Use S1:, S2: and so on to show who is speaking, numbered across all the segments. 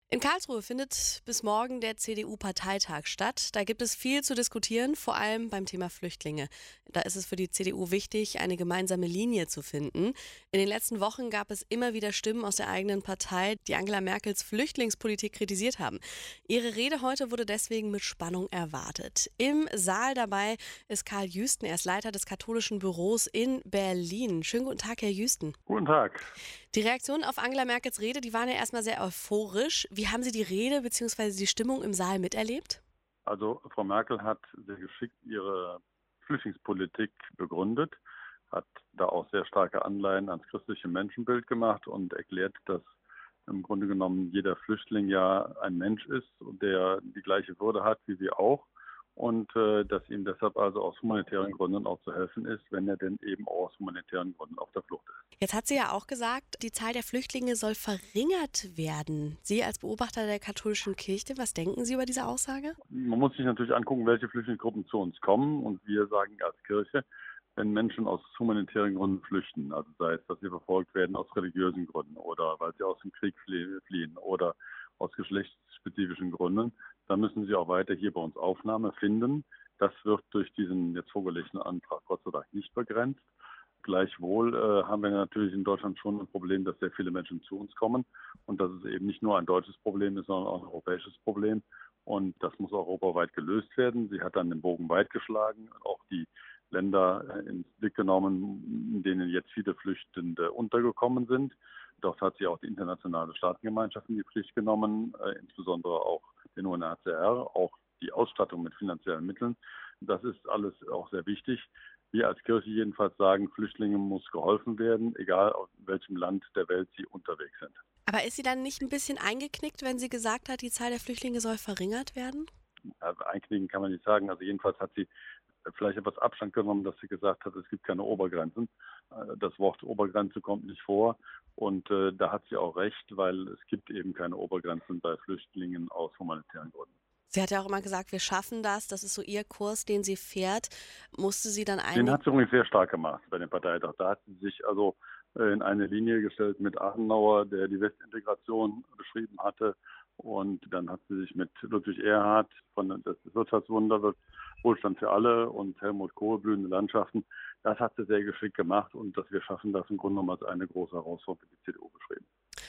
S1: In Karlsruhe findet bis morgen der CDU-Parteitag statt. Da gibt es viel zu diskutieren, vor allem beim Thema Flüchtlinge. Da ist es für die CDU wichtig, eine gemeinsame Linie zu finden. In den letzten Wochen gab es immer wieder Stimmen aus der eigenen Partei, die Angela Merkels Flüchtlingspolitik kritisiert haben. Ihre Rede heute wurde deswegen mit Spannung erwartet. Im Saal dabei ist Karl Jüsten, er ist Leiter des katholischen Büros in Berlin. Schönen guten Tag, Herr Jüsten.
S2: Guten Tag.
S1: Die Reaktionen auf Angela Merkels Rede, die waren ja erstmal sehr euphorisch. Wie haben Sie die Rede bzw. die Stimmung im Saal miterlebt?
S2: Also Frau Merkel hat sehr geschickt ihre Flüchtlingspolitik begründet, hat da auch sehr starke Anleihen ans christliche Menschenbild gemacht und erklärt, dass im Grunde genommen jeder Flüchtling ja ein Mensch ist und der die gleiche Würde hat wie wir auch. Und dass ihm deshalb also aus humanitären Gründen auch zu helfen ist, wenn er denn eben auch aus humanitären Gründen auf der Flucht ist.
S1: Jetzt hat sie ja auch gesagt, die Zahl der Flüchtlinge soll verringert werden. Sie als Beobachter der katholischen Kirche, was denken Sie über diese Aussage?
S2: Man muss sich natürlich angucken, welche Flüchtlingsgruppen zu uns kommen. Und wir sagen als Kirche, wenn Menschen aus humanitären Gründen flüchten, also sei es, dass sie verfolgt werden aus religiösen Gründen oder weil sie aus dem Krieg fliehen oder aus geschlechtsspezifischen Gründen, dann müssen sie auch weiter hier bei uns Aufnahme finden. Das wird durch diesen jetzt vorgelegten Antrag Gott sei Dank nicht begrenzt. Gleichwohl haben wir natürlich in Deutschland schon ein Problem, dass sehr viele Menschen zu uns kommen und dass es eben nicht nur ein deutsches Problem ist, sondern auch ein europäisches Problem. Und das muss europaweit gelöst werden. Sie hat dann den Bogen weit geschlagen und auch die Länder ins Blick genommen, in denen jetzt viele Flüchtende untergekommen sind. Dort hat sie auch die internationale Staatengemeinschaft in die Pflicht genommen, insbesondere auch den UNHCR, auch die Ausstattung mit finanziellen Mitteln. Das ist alles auch sehr wichtig. Wir als Kirche jedenfalls sagen, Flüchtlingen muss geholfen werden, egal aus welchem Land der Welt sie unterwegs sind.
S1: Aber ist sie dann nicht ein bisschen eingeknickt, wenn sie gesagt hat, die Zahl der Flüchtlinge soll verringert werden?
S2: Also einknicken kann man nicht sagen. Also jedenfalls hat sie vielleicht etwas Abstand genommen, dass sie gesagt hat, es gibt keine Obergrenzen. Das Wort Obergrenze kommt nicht vor. Und da hat sie auch recht, weil es gibt eben keine Obergrenzen bei Flüchtlingen aus humanitären Gründen.
S1: Sie hat ja auch immer gesagt, wir schaffen das. Das ist so ihr Kurs, den sie fährt. Musste sie dann
S2: Den hat sie übrigens sehr stark gemacht bei dem Parteitag. Da hat sie sich also in eine Linie gestellt mit Adenauer, der die Westintegration beschrieben hatte. Und dann hat sie sich mit Ludwig Erhard von das Wirtschaftswunder, Wohlstand für alle und Helmut Kohl, blühende Landschaften. Das hat sie sehr geschickt gemacht und dass wir schaffen das im Grunde genommen als eine große Herausforderung für die CDU beschrieben.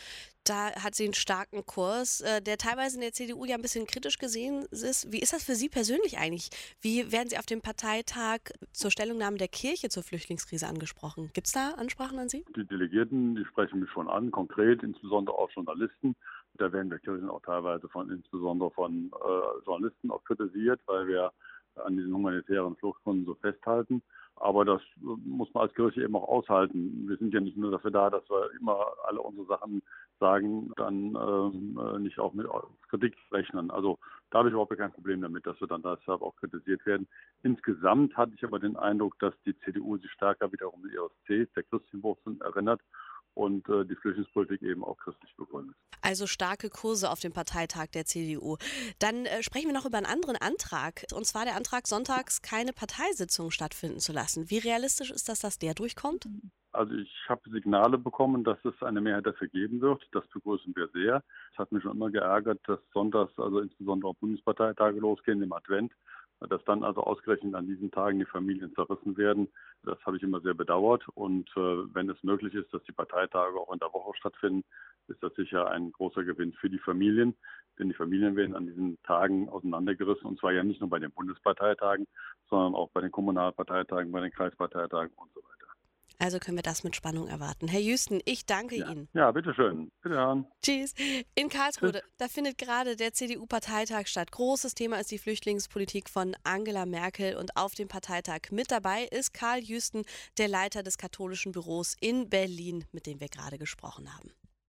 S1: Da hat sie einen starken Kurs, der teilweise in der CDU ja ein bisschen kritisch gesehen ist. Wie ist das für Sie persönlich eigentlich? Wie werden Sie auf dem Parteitag zur Stellungnahme der Kirche zur Flüchtlingskrise angesprochen? Gibt es da Ansprachen an Sie?
S2: Die Delegierten, die sprechen mich schon an, konkret, insbesondere auch Journalisten. Da werden wir Kirchen auch teilweise insbesondere von Journalisten auch kritisiert, weil wir an diesen humanitären Fluchtgründen so festhalten. Aber das muss man als Kirche eben auch aushalten. Wir sind ja nicht nur dafür da, dass wir immer alle unsere Sachen sagen, dann nicht auch mit Kritik rechnen. Also da habe ich überhaupt kein Problem damit, dass wir dann deshalb auch kritisiert werden. Insgesamt hatte ich aber den Eindruck, dass die CDU sich stärker wiederum ihres Cs, der christlichen Wurzeln, erinnert und die Flüchtlingspolitik eben auch christlich begründet.
S1: Also starke Kurse auf dem Parteitag der CDU. Dann sprechen wir noch über einen anderen Antrag. Und zwar der Antrag, sonntags keine Parteisitzung stattfinden zu lassen. Wie realistisch ist das, dass der durchkommt?
S2: Also ich habe Signale bekommen, dass es eine Mehrheit dafür geben wird. Das begrüßen wir sehr. Es hat mich schon immer geärgert, dass sonntags, also insbesondere auch Bundesparteitage losgehen im Advent, dass dann also ausgerechnet an diesen Tagen die Familien zerrissen werden. Das habe ich immer sehr bedauert. Und wenn es möglich ist, dass die Parteitage auch in der Woche stattfinden, ist das sicher ein großer Gewinn für die Familien. Denn die Familien werden an diesen Tagen auseinandergerissen. Und zwar ja nicht nur bei den Bundesparteitagen, sondern auch bei den Kommunalparteitagen, bei den Kreisparteitagen und so weiter.
S1: Also können wir das mit Spannung erwarten. Herr Jüsten, ich danke Ihnen.
S2: Ja, bitteschön. Bitte hören.
S1: Tschüss. In Karlsruhe, da findet gerade der CDU-Parteitag statt. Großes Thema ist die Flüchtlingspolitik von Angela Merkel. Und auf dem Parteitag mit dabei ist Karl Jüsten, der Leiter des katholischen Büros in Berlin, mit dem wir gerade gesprochen haben.